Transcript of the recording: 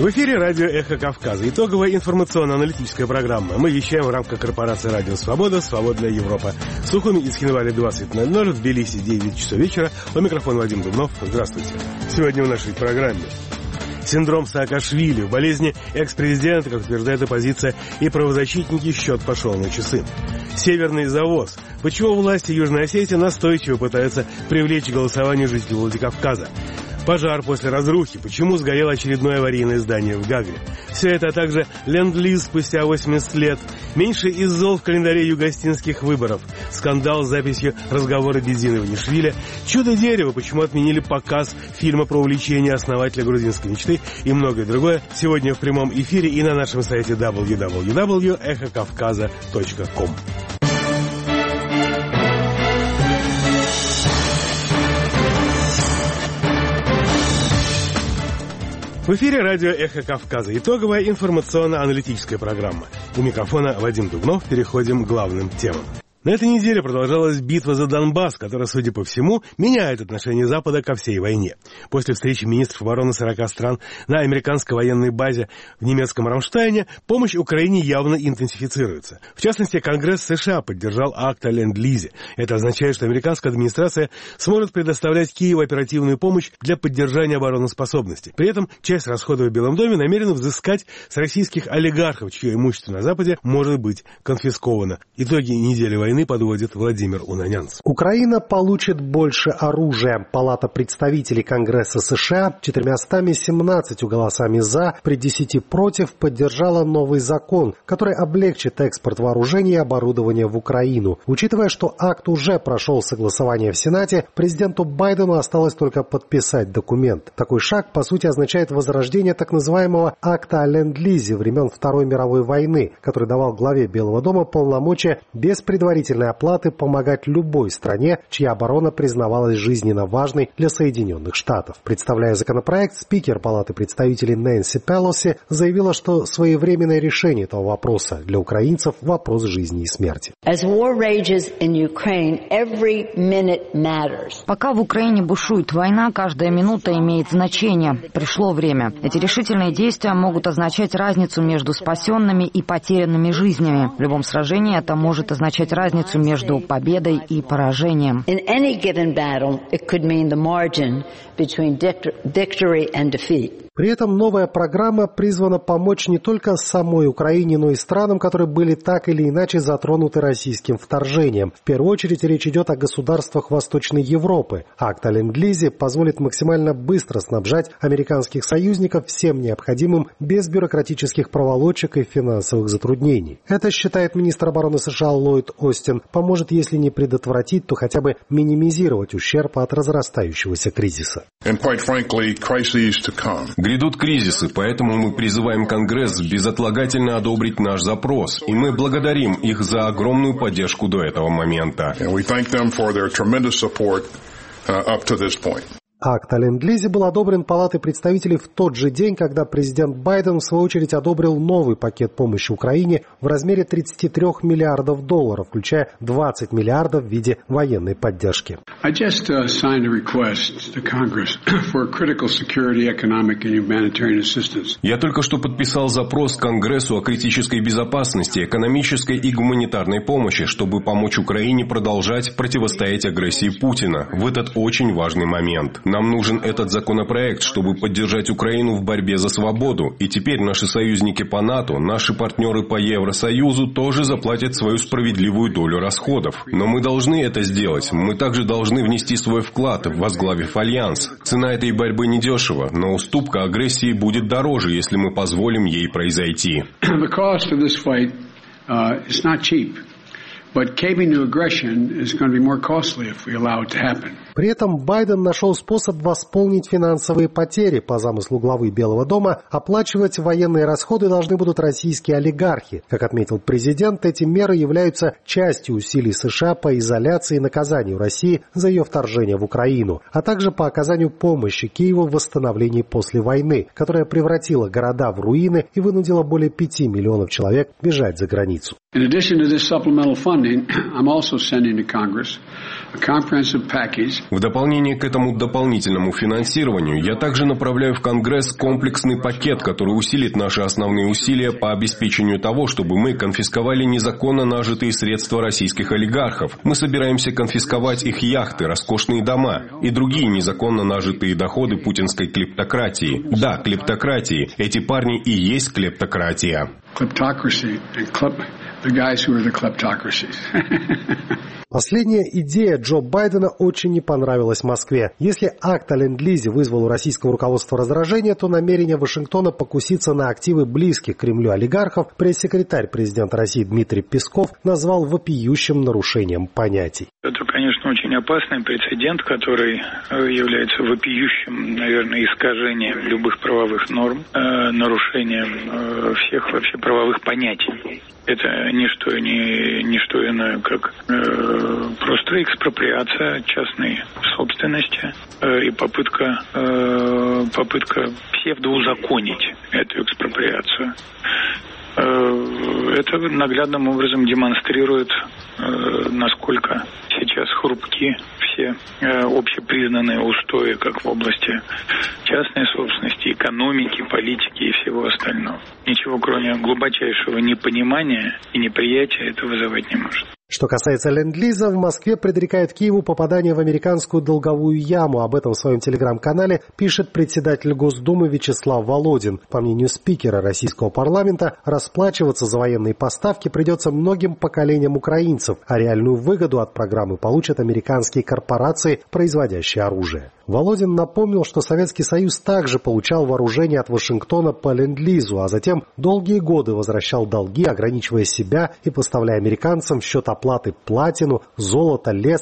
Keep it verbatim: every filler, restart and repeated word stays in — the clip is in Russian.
В эфире радио «Эхо Кавказа». Итоговая информационно-аналитическая программа. Мы вещаем в рамках корпорации «Радио Свобода», «Свободная Европа». В Сухуми и Схинвале двадцать ноль ноль, в Тбилиси девять часов вечера. У микрофона Вадим Дубнов. Здравствуйте. Сегодня в нашей программе синдром Саакашвили. В болезни экс-президента, как утверждает оппозиция и правозащитники, счет пошел на часы. Северный завоз. Почему власти Южной Осетии настойчиво пытаются привлечь к голосованию жителей Владикавказа? Пожар после разрухи. Почему сгорело очередное аварийное здание в Гагре? Все это, а также ленд-лиз спустя восемьдесят лет. Меньше из зол в календаре югостинских выборов. Скандал с записью разговора Бедзина Иванишвили. Чудо-дерево. Почему отменили показ фильма про увлечение основателя грузинской мечты и многое другое. Сегодня в прямом эфире и на нашем сайте дабл ю дабл ю дабл ю точка эхо кавказа точка ком. В эфире радио «Эхо Кавказа». Итоговая информационно-аналитическая программа. У микрофона Вадим Дубнов. Переходим к главным темам. На этой неделе продолжалась битва за Донбасс, которая, судя по всему, меняет отношение Запада ко всей войне. После встречи министров обороны сорока стран на американской военной базе в немецком Рамштайне помощь Украине явно интенсифицируется. В частности, Конгресс США поддержал акт о ленд-лизе. Это означает, что американская администрация сможет предоставлять Киеву оперативную помощь для поддержания обороноспособности. При этом часть расходов в Белом доме намерена взыскать с российских олигархов, чье имущество на Западе может быть конфисковано. Итоги недели войны подводит Владимир Унанянц. Украина получит больше оружия. Палата представителей Конгресса США четырьмястами семнадцатью голосами «за» при десяти против поддержала новый закон, который облегчит экспорт вооружений и оборудования в Украину. Учитывая, что акт уже прошел согласование в Сенате, президенту Байдену осталось только подписать документ. Такой шаг, по сути, означает возрождение так называемого акта о ленд-лизе времен Второй мировой войны, который давал главе Белого дома полномочия без предварительной оплаты помогать любой стране, чья оборона признавалась жизненно важной для Соединенных Штатов. Представляя законопроект, спикер Палаты представителей Нэнси Пелоси заявила, что своевременное решение этого вопроса для украинцев – вопрос жизни и смерти. Пока в Украине бушует война, каждая минута имеет значение. Пришло время. Эти решительные действия могут означать разницу между спасенными и потерянными жизнями. В любом сражении это может означать разницу между победой и поражением. При этом новая программа призвана помочь не только самой Украине, но и странам, которые были так или иначе затронуты российским вторжением. В первую очередь речь идет о государствах Восточной Европы. Акт о ленд-лизе позволит максимально быстро снабжать американских союзников всем необходимым без бюрократических проволочек и финансовых затруднений. Это, считает министр обороны США Ллойд Остин, поможет, если не предотвратить, то хотя бы минимизировать ущерб от разрастающегося кризиса. Грядут кризисы, поэтому мы призываем Конгресс безотлагательно одобрить наш запрос, и мы благодарим их за огромную поддержку до этого момента. Акт о ленд-лизе был одобрен Палатой представителей в тот же день, когда президент Байден, в свою очередь, одобрил новый пакет помощи Украине в размере тридцати трёх миллиардов долларов, включая двадцать миллиардов в виде военной поддержки. Я только что подписал запрос Конгрессу о критической безопасности, экономической и гуманитарной помощи, чтобы помочь Украине продолжать противостоять агрессии Путина в этот очень важный момент. Нам нужен этот законопроект, чтобы поддержать Украину в борьбе за свободу. И теперь наши союзники по НАТО, наши партнеры по Евросоюзу тоже заплатят свою справедливую долю расходов. Но мы должны это сделать. Мы также должны внести свой вклад, возглавив альянс. Цена этой борьбы недешева, но уступка агрессии будет дороже, если мы позволим ей произойти. But caving to aggression is going to be more costly if we allow it to happen. При этом Байден нашел способ восполнить финансовые потери. По замыслу главы Белого дома, оплачивать военные расходы должны будут российские олигархи. Как отметил президент, эти меры являются частью усилий США по изоляции и наказанию России за ее вторжение в Украину, а также по оказанию помощи Киеву в восстановлении после войны, которая превратила города в руины и вынудила более пяти миллионов человек бежать за границу. In addition to this supplemental funding, I'm also sending to Congress a comprehensive package. В дополнение к этому дополнительному финансированию, я также направляю в Конгресс комплексный пакет, который усилит наши основные усилия по обеспечению того, чтобы мы конфисковали незаконно нажитые средства российских олигархов. Мы собираемся конфисковать их яхты, роскошные дома и другие незаконно нажитые доходы путинской клептократии. Да, клептократии. Эти парни и есть клептократия. Kleptocracy and klep, the guys who are the kleptocracies. Последняя идея Джо Байдена очень не понравилась Москве. Если акт о ленд-лизе вызвал у российского руководства раздражение, то намерение Вашингтона покуситься на активы близких к Кремлю олигархов пресс-секретарь президента России Дмитрий Песков назвал вопиющим нарушением понятий. Это, конечно, очень опасный прецедент, который является вопиющим, наверное, искажением любых правовых норм, нарушением всех вообще правовых понятий. Это не что, не, не что иное, как э, просто экспроприация частной собственности э, и попытка, э, попытка псевдоузаконить эту экспроприацию. Э, это наглядным образом демонстрирует, э, насколько сейчас хрупки все э, общепризнанные устои, как в области частной собственности, экономики, политики и всего остального. Ничего, кроме глубочайшего непонимания и неприятия, это вызывать не может. Что касается ленд-лиза, в Москве предрекает Киеву попадание в американскую долговую яму. Об этом в своем телеграм-канале пишет председатель Госдумы Вячеслав Володин. По мнению спикера российского парламента, расплачиваться за военные поставки придется многим поколениям украинцев, а реальную выгоду от программы получат американские корпорации, производящие оружие. Володин напомнил, что Советский Союз также получал вооружение от Вашингтона по ленд-лизу, а затем долгие годы возвращал долги, ограничивая себя и поставляя американцам в счет оплаты платину, золото, лес